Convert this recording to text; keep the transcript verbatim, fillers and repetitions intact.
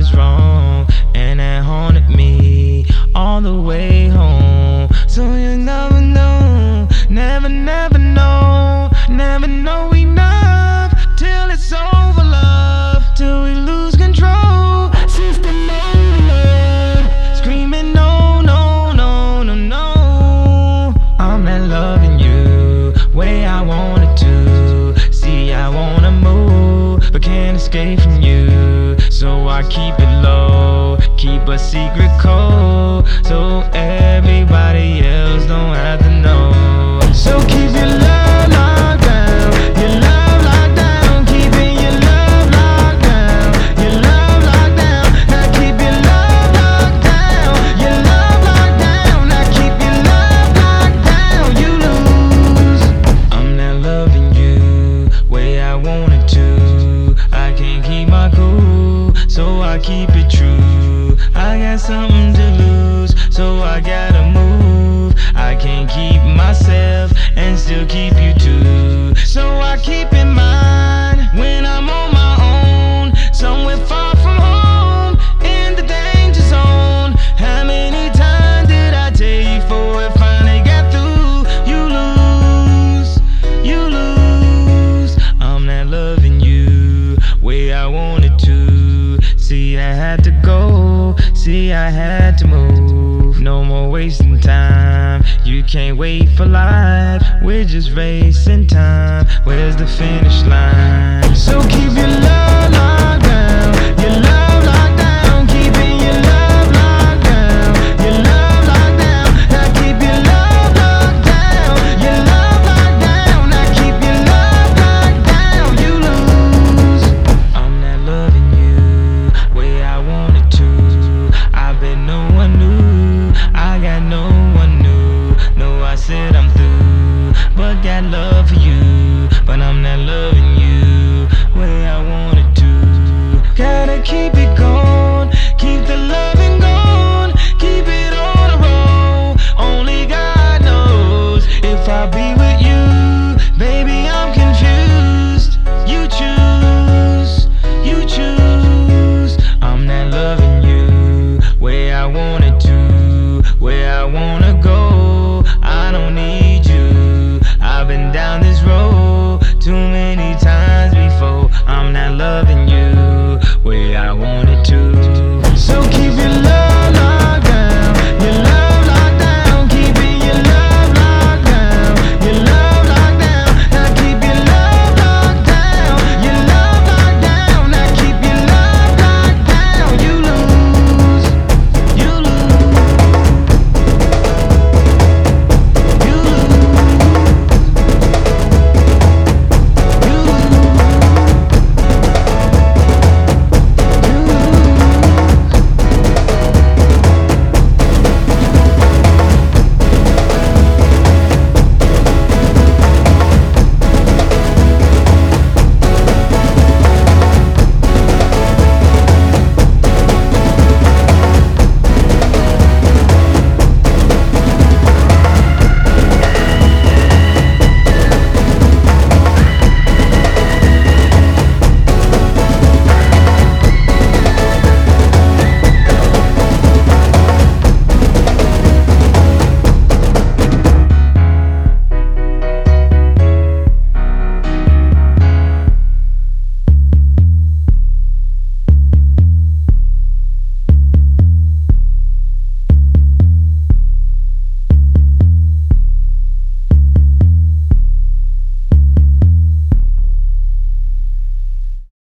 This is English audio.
was wrong, and that haunted me all the way home. So you never know, never, never know, never know enough till it's over, love, till we lose control. System overload, screaming no, no, no, no, no. I'm not loving you way I wanted to. See, I wanna move, but can't escape from you. So I keep it low, keep a secret code, so everybody else don't have to know. So keep your love locked down, your love locked down, keeping your love locked down, your love locked down. Now keep your love locked down, your love locked down. Now keep your love locked down, you lose. I'm not loving you way I wanted to. I can't keep my cool, so I keep it true. I got something to lose, so I gotta move. I can't keep myself and still keep you too. So I keep in mind when I'm on my own, somewhere far from home, in the danger zone. How many times did I tell you before it finally got through? You lose, you lose. I'm not loving you way I wanted to. See, I had to go, see, I had to move. No more wasting time, you can't wait for life. We're just racing time, where's the finish line? So